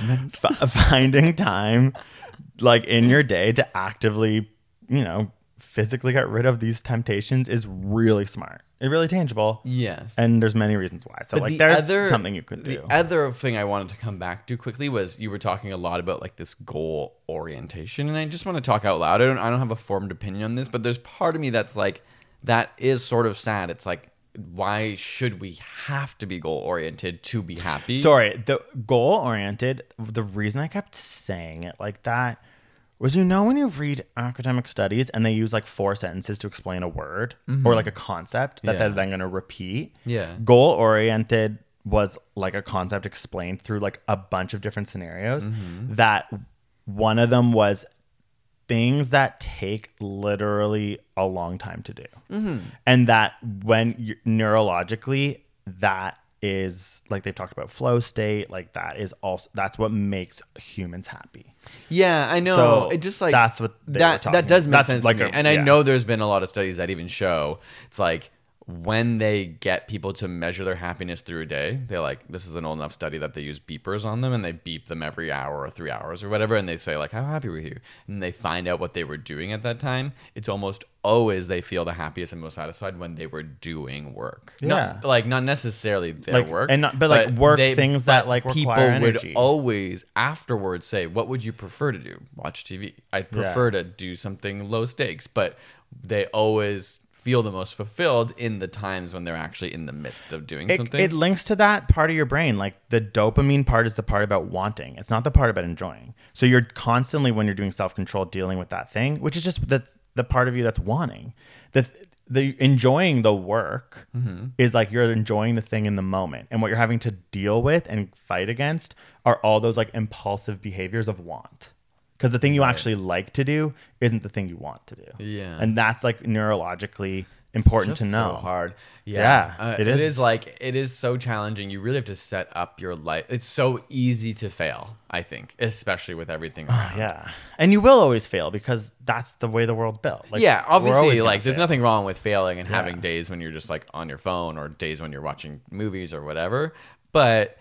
finding time like in your day to actively, you know, physically get rid of these temptations is really smart. It's really tangible. Yes. And there's many reasons why. So But like there's something you could do. The other thing I wanted to come back to quickly was you were talking a lot about like this goal orientation, and I just want to talk out loud. I don't have a formed opinion on this, but there's part of me that's like, that is sort of sad. It's like, why should we have to be goal oriented to be happy? Sorry, the goal oriented, the reason I kept saying it like that was, you know, when you read academic studies and they use like 4 sentences to explain a word or like a concept that they're then going to repeat. Yeah. Goal oriented was like a concept explained through like a bunch of different scenarios, that one of them was things that take literally a long time to do. And that when neurologically, that is like, they've talked about flow state, like that is also, that's what makes humans happy. Yeah, I know. So it just like that's what they were talking that does make about. sense That's to like me. And I know there's been a lot of studies that even show it's like when they get people to measure their happiness through a day, they're like, this is an old enough study that they use beepers on them, and they beep them every hour or 3 hours or whatever, and they say like, how happy were you? And they find out what they were doing at that time. It's almost always they feel the happiest and most satisfied when they were doing work. Yeah. Not necessarily their Like, work, and not- but, like, work things that, like, people require would energy. always afterwards say, what would you prefer to do? Watch TV. I'd prefer to do something low stakes, but they always feel the most fulfilled in the times when they're actually in the midst of doing something. It links to that part of your brain. Like the dopamine part is the part about wanting. It's not the part about enjoying. So you're constantly, when you're doing self-control, dealing with that thing, which is just the part of you that's wanting. The enjoying the work is like you're enjoying the thing in the moment. And what you're having to deal with and fight against are all those like impulsive behaviors of want. Because the thing you actually like to do isn't the thing you want to do. Yeah. And that's like neurologically important to Just know. so hard. It is like, it is so challenging. You really have to set up your life. It's so easy to fail, I think, especially with everything around. Yeah. And you will always fail because that's the way the world's built. Like, yeah, we're always obviously, gonna like there's fail. nothing wrong with failing and having days when you're just like on your phone or days when you're watching movies or whatever. But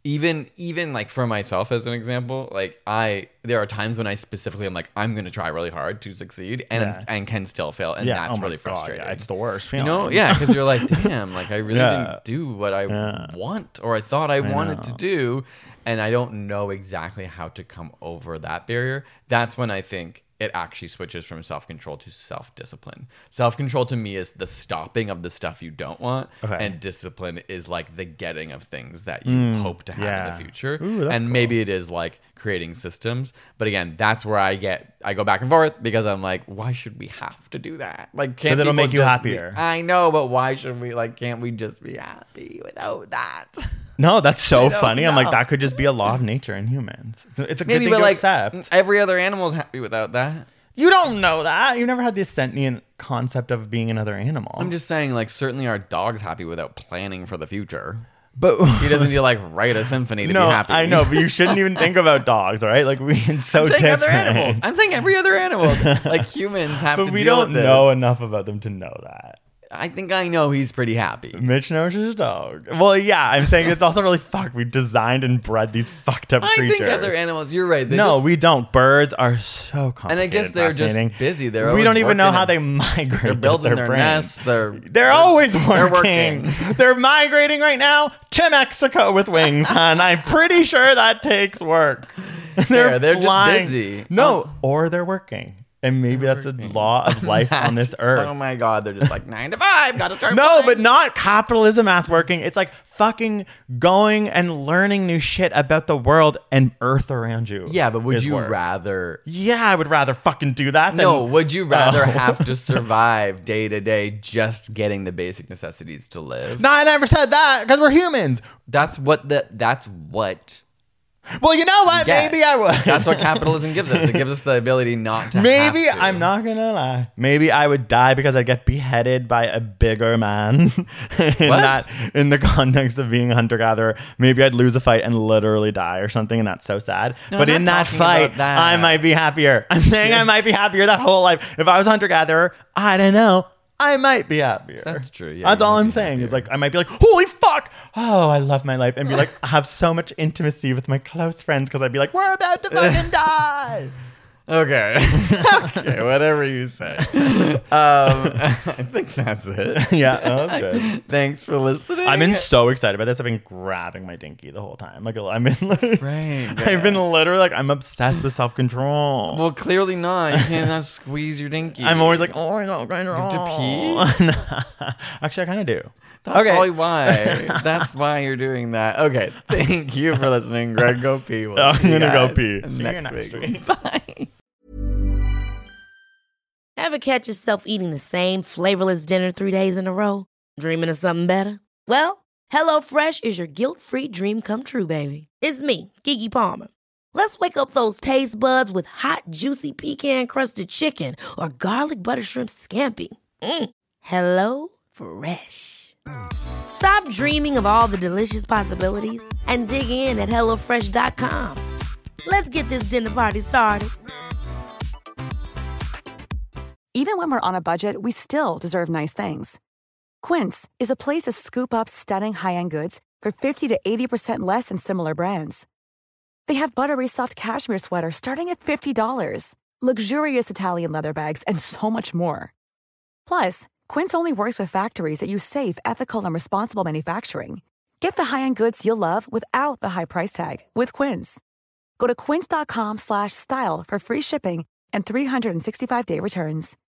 even like for myself as an example, like there are times when I specifically am like, I'm going to try really hard to succeed and can still fail. And that's really frustrating. It's the worst feeling. You know? Yeah. Cause you're like, damn, like I really didn't do what I want or I thought I wanted to do. And I don't know exactly how to come over that barrier. That's when I think it actually switches from self-control to self-discipline. Self-control to me is the stopping of the stuff you don't want. And discipline is like the getting of things that you hope to have in the future. And maybe it is like creating systems. But again, that's where I go back and forth because I'm like, why should we have to do that? Like, can't it'll make you happier. I know, but why should we? Like, can't we just be happy without that? No, that's so funny. I'm like, that could just be a law of nature in humans. It's a good thing to accept. Every other animal is happy without that. You don't know that. You never had the sentient concept of being another animal. I'm just saying, like, certainly our dog's happy without planning for the future. But he doesn't need to like write a symphony to be happy. I know, but you shouldn't even think about dogs, all right? Like it's so different. Other animals. I'm saying every other animal. Like humans have to deal with this. But we don't know enough about them to know that. I think I know he's pretty happy. Mitch knows his dog. Well, yeah, I'm saying it's also really fucked. We designed and bred these fucked up creatures. I think other animals, you're right. We don't. Birds are so complicated. And I guess they're just busy. We don't even know how they migrate. They're building their nests. They're always working. They're migrating right now to Mexico with wings, and I'm pretty sure that takes work. They're just busy. No, or they're working. And maybe that's a law of life on this earth. Oh my God, they're just like 9 to 5, gotta start flying. But not capitalism ass working. It's like fucking going and learning new shit about the world and earth around you. Yeah, but would you rather... Yeah, I would rather fucking do that than... No, would you rather have to survive day to day just getting the basic necessities to live? No, I never said that, because we're humans. That's what... Well, you know what? Maybe I would. That's what capitalism gives us. It gives us the ability not to Maybe, have to. I'm not going to lie. Maybe I would die because I'd get beheaded by a bigger man. In the context of being a hunter-gatherer. Maybe I'd lose a fight and literally die or something, and that's so sad. No, but in that fight, I might be happier. I'm saying I might be happier that whole life. If I was a hunter-gatherer, I don't know. I might be happier. That's true. Yeah, that's all I'm saying. Is like I might be like, holy fuck! Oh, I love my life, and be like, have so much intimacy with my close friends because I'd be like, we're about to fucking die. Okay. Okay, whatever you say. I think that's it. Yeah, that was good. Thanks for listening. I've been so excited about this. I've been grabbing my dinky the whole time. Like I've been like, I've been literally like, I'm obsessed with self-control. Well, clearly not. You can't not squeeze your dinky. I'm always like, oh my God, going wrong. You have to pee? Actually, I kind of do. That's probably why. That's why you're doing that. Okay. Thank you for listening, Greg. Go pee. I'm going to go pee. See you next week. Bye. Ever catch yourself eating the same flavorless dinner 3 days in a row? Dreaming of something better? Well, HelloFresh is your guilt-free dream come true, baby. It's me, Keke Palmer. Let's wake up those taste buds with hot, juicy pecan-crusted chicken or garlic butter shrimp scampi. Hello Fresh. Stop dreaming of all the delicious possibilities and dig in at HelloFresh.com. Let's get this dinner party started. Even when we're on a budget, we still deserve nice things. Quince is a place to scoop up stunning high-end goods for 50 to 80% less than similar brands. They have buttery soft cashmere sweaters starting at $50, luxurious Italian leather bags, and so much more. Plus, Quince only works with factories that use safe, ethical, and responsible manufacturing. Get the high-end goods you'll love without the high price tag with Quince. Go to quince.com/style for free shipping and 365-day returns.